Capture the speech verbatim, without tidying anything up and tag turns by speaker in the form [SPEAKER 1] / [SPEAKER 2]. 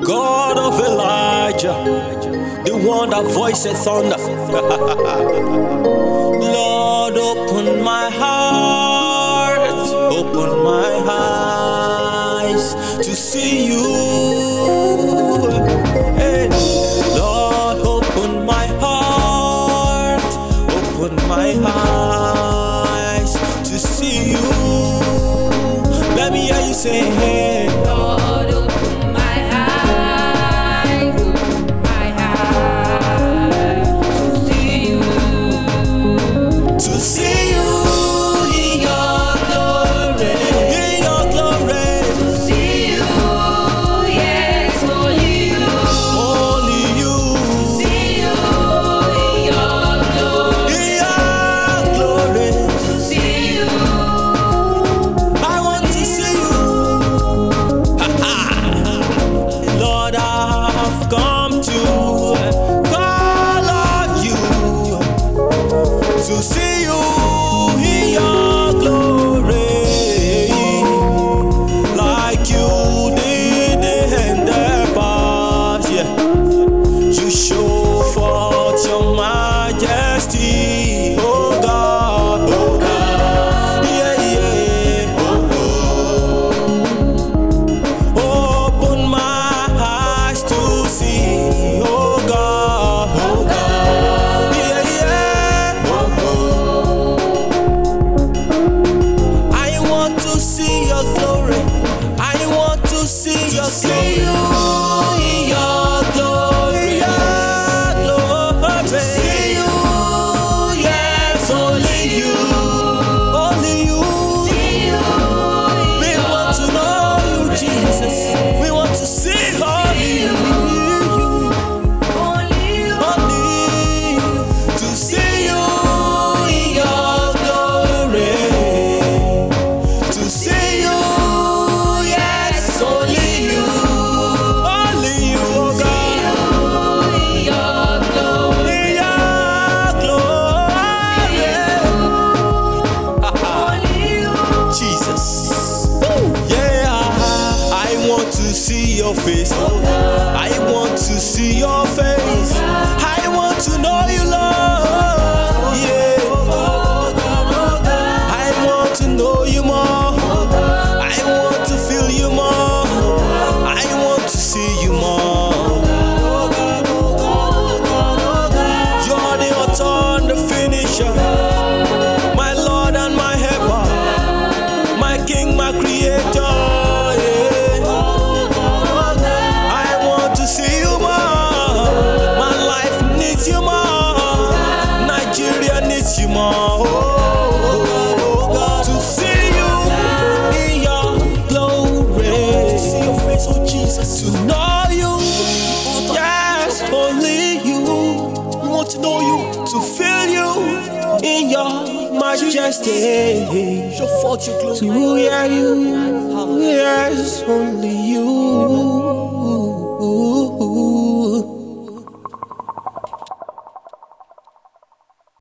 [SPEAKER 1] God of Elijah, the one that voiced thunder. Lord, open my heart, open my eyes to see you. Hey, Lord, open my heart, open my eyes to see you. Let me hear you say, hey,
[SPEAKER 2] Lord, open my eyes, open my eyes to see you,
[SPEAKER 1] to see you in your glory, in your glory,
[SPEAKER 2] to see you, yes, only you,
[SPEAKER 1] only you,
[SPEAKER 2] see you in your glory,
[SPEAKER 1] in your glory,
[SPEAKER 2] to see you,
[SPEAKER 1] I want to see you. Lord, I've come to call on you to see you in your glory, like you did in the past. Yeah, you show forth your majesty, oh God, oh God, yeah, yeah, oh God. Open my eyes to see, oh God, oh God, yeah, yeah, oh God. I want to see your glory, I want to see your glory, in your glory, your glory, see you, yes, only you, only you.
[SPEAKER 2] see you in
[SPEAKER 1] We
[SPEAKER 2] your
[SPEAKER 1] want to know you, Jesus. We want to see only you,
[SPEAKER 2] only you,
[SPEAKER 1] only you, to see you in your glory, to see you, yes, only you, only you, oh God,
[SPEAKER 2] in your glory,
[SPEAKER 1] in your glory,
[SPEAKER 2] only you.
[SPEAKER 1] Jesus. Yeah, I want to see your face. I want to see your face. I want to know you, Lord. Yeah. I want to know you more. I want to feel you more. I want to see you more. You're the author and the finisher, my Lord and my helper, my King, my Creator. Yeah. I want to see you more. My life needs you more. Nigeria needs you more. Oh, to see you in your glory. To see your face, oh Jesus. To know you. Yes, only you. We want to know you. To feel you in your majesty. Show forth your glory. To hear you. Yes, only you.